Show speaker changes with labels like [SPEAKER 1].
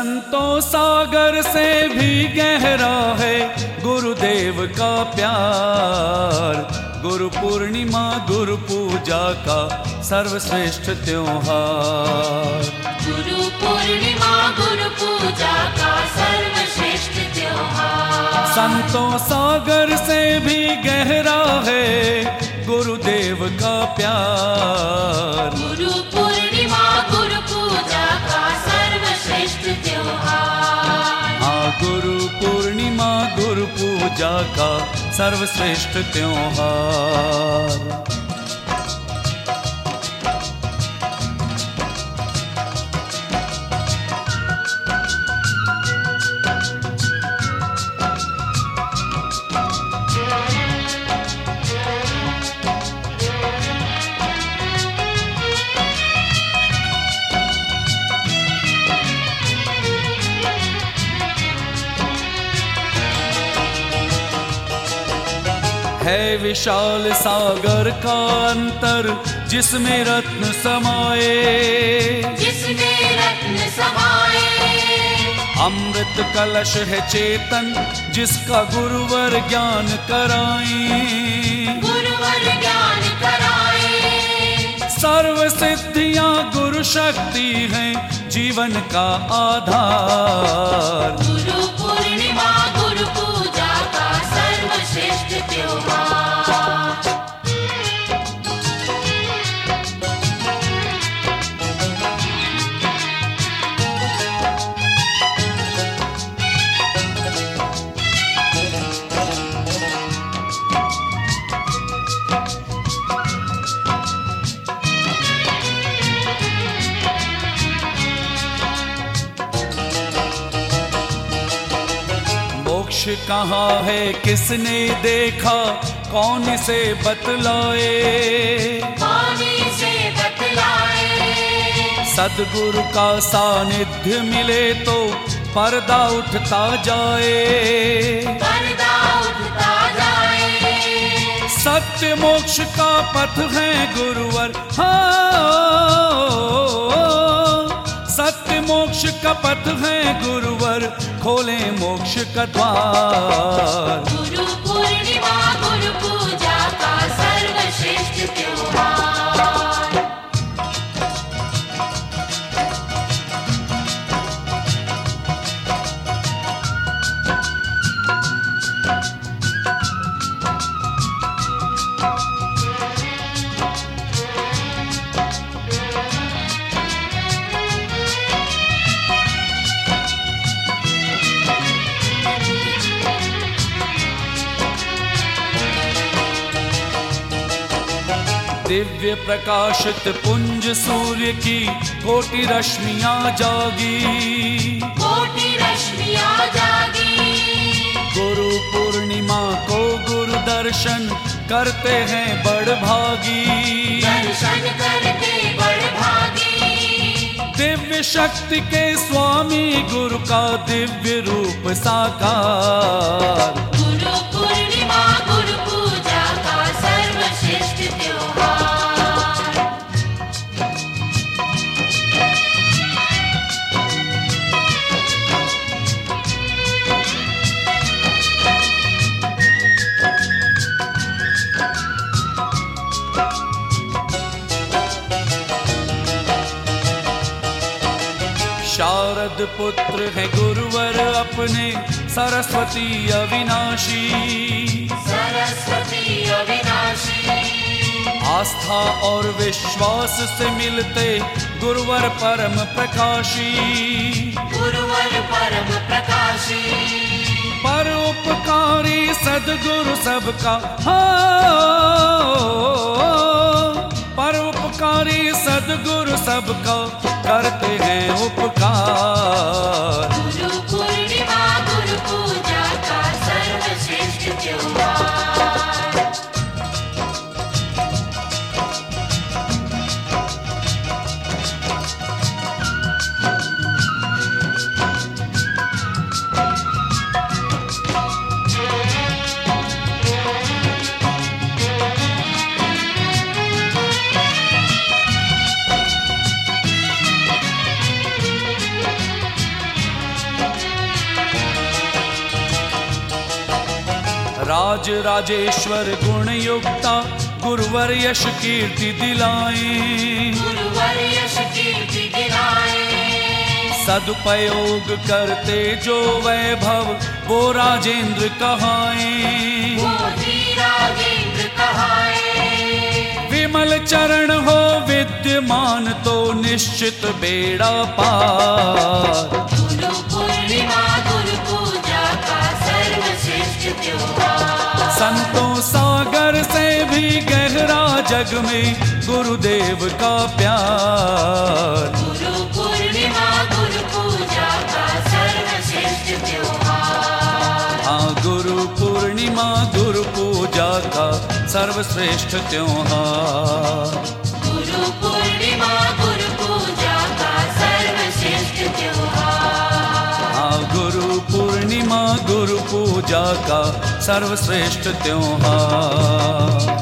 [SPEAKER 1] संतों सागर से भी गहरा है गुरुदेव का प्यार। गुरु पूर्णिमा गुरु पूजा का सर्वश्रेष्ठ त्योहार।
[SPEAKER 2] गुरु पूर्णिमा गुरु पूजा का सर्वश्रेष्ठ त्योहार।
[SPEAKER 1] संतों सागर से भी गहरा है गुरुदेव का प्यार।
[SPEAKER 2] गुरु पूर्णिमा गुरु पूजा का सर्वश्रेष्ठ त्योहार।
[SPEAKER 1] हाँ, गुरु पूर्णिमा गुरु पूजा का सर्वश्रेष्ठ त्योहार। है विशाल सागर का अंतर जिसमें रत्न समाए।
[SPEAKER 2] जिसमें रत्न समाए।
[SPEAKER 1] अमृत कलश है चेतन जिसका गुरुवर ज्ञान कराए।
[SPEAKER 2] गुरुवर ज्ञान कराए।
[SPEAKER 1] सर्व सिद्धियां गुरु शक्ति हैं जीवन का आधार।
[SPEAKER 2] गुरु पूर्णिमा गुरु पूजा का सर्वश्रेष्ठ त्योहार।
[SPEAKER 1] मोक्ष कहाँ है किसने देखा कौन से बतलाए।
[SPEAKER 2] कौन से बतलाए।
[SPEAKER 1] सद्गुरु का सानिध्य मिले तो पर्दा उठता जाए।
[SPEAKER 2] पर्दा उठता जाए।
[SPEAKER 1] सत्य मोक्ष का पथ है गुरुवर। हाँ, सत्य मोक्ष का पथ है गुरुवर खोले मोक्ष का द्वार।
[SPEAKER 2] गुरु पूर्णिमा गुरु पूजा का सर्वश्रेष्ठ त्योहार।
[SPEAKER 1] दिव्य प्रकाशित पुंज सूर्य की कोटि रश्मियां जागी।
[SPEAKER 2] कोटि रश्मियां जागी।
[SPEAKER 1] गुरु पूर्णिमा को गुरु दर्शन करते हैं बड़ भागी।
[SPEAKER 2] दर्शन करते बड़ भागी।
[SPEAKER 1] दिव्य शक्ति के स्वामी गुरु का दिव्य रूप साकार।
[SPEAKER 2] गुरु पूर्णिमा गुरु पूजा का सर्वश्रेष्ठ त्योहार।
[SPEAKER 1] शारद पुत्र है गुरुवर अपने सरस्वती अविनाशी।
[SPEAKER 2] सरस्वती अविनाशी।
[SPEAKER 1] आस्था और विश्वास से मिलते गुरुवर परम प्रकाशी।
[SPEAKER 2] गुरुवर परम प्रकाशी।
[SPEAKER 1] परोपकारी सद्गुरु सबका। हाँ, परोपकारी सद्गुरु सबका करते हैं उपकार।
[SPEAKER 2] गुरु पूर्णिमा गुरु पूजा का सर्वश्रेष्ठ त्योहार।
[SPEAKER 1] राज राजेश्वर गुण युक्ता गुरुवर यश कीर्ति दिलाए।
[SPEAKER 2] गुरुवर यश कीर्ति दिलाए।
[SPEAKER 1] सदुपयोग करते जो वैभव वो राजेंद्र कहाए।
[SPEAKER 2] वो ही राजेंद्र कहाए।
[SPEAKER 1] विमल चरण हो विद्यमान तो निश्चित बेड़ा पार।
[SPEAKER 2] गुरु पूर्णिमा गुरु पूजा का सर्वश्रेष्ठ त्योहार।
[SPEAKER 1] संतों सागर से भी गहरा जग में गुरुदेव का प्यार।
[SPEAKER 2] गुरु पूर्णिमा गुरु पूजा का सर्वश्रेष्ठ त्योहार।
[SPEAKER 1] हाँ, गुरु पूर्णिमा गुरु पूजा का सर्वश्रेष्ठ त्योहार।
[SPEAKER 2] गुरु पूर्णिमा गुरु पूजा का सर्वश्रेष्ठ त्योहार।
[SPEAKER 1] हाँ, गुरु पूर्णिमा गुरु पूजा का सर्वश्रेष्ठ त्योहार।